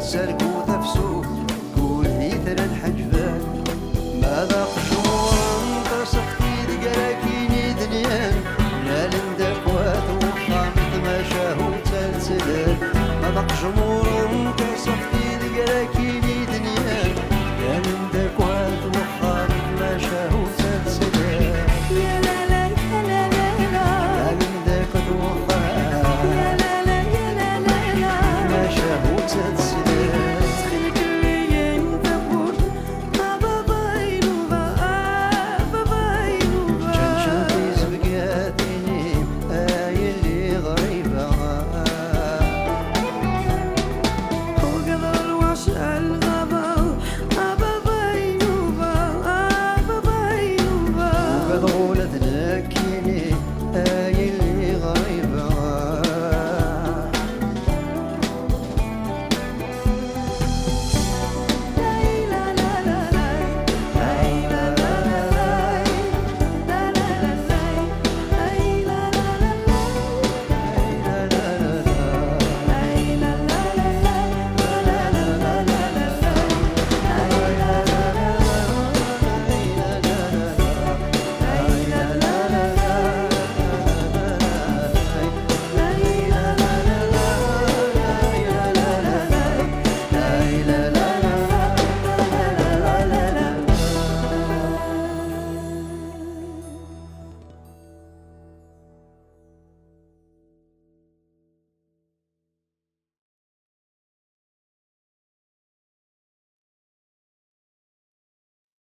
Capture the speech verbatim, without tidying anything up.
تسالكو تفسو كل هيثر الحجبان ماذا قشور تصفتي دقراكيني دنيان لا لندقوات وخامط ما شاهو تلسلان ماذا قشور تصفتي دقراكيني دنيان لا لندقوات وخامط ما شاهو تلسلان يا لا لا يا لا لا لا لا لندقوات وخامط يا لا لا يا لا لا لا ما شاهو تلسلان